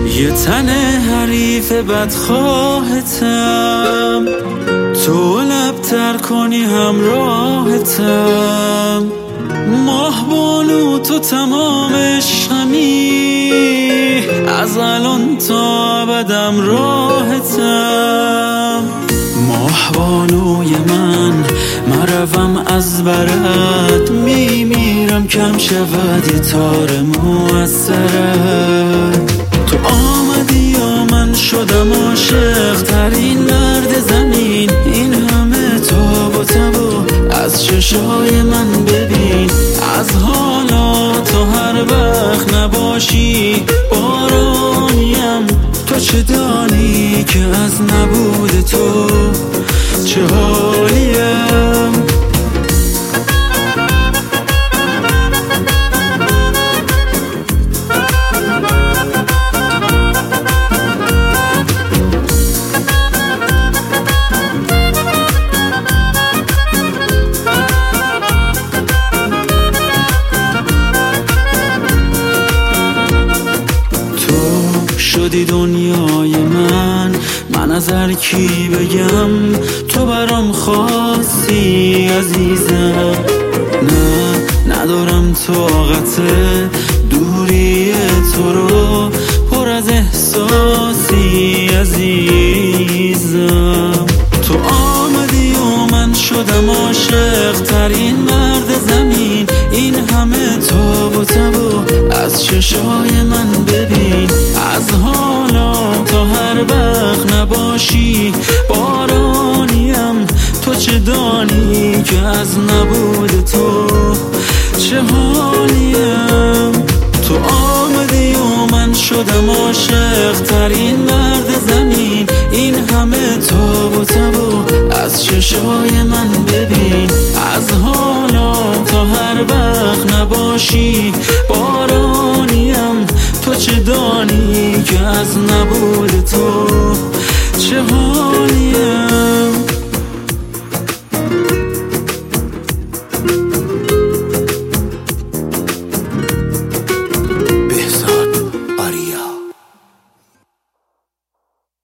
یه تن حریف بدخواهتم، تو لبتر کنی همراهتم. ماه بانو تو تمام عشقمی، از الان تا ابدم راهتم. ماه بانوی من روم از برات، میمیرم کم شود یه تار موثرت. تو آمدی و من شدم عاشق ترین مرد زمین. این همه تاب و تب و از چشای من ببین. از حالا تو هر وقت نباشی بارانیم. تو چه دانی که از نبود تو چه حالیم. شدی دنیای من از هر کی بگم تو برام خاصی عزیزم. نه ندارم طاقت دوری تو رو، پر از احساسی عزیزم. تو آمدی و من شدم عاشق ترین مرد زمین. این همه تاب و تب و از چشای من ببین. از حالا تا هر وقت نباشی بارانیم. تو چه دانی که از نبود تو چه حالیم. تو آمدی و من شدم عاشق ترین مرد زمین. این همه تاب و تب و از چشای من ببین. از حالا تا هر وقت نباشی بارانیم. تو چه دانی که از نبود تو چه حالیم.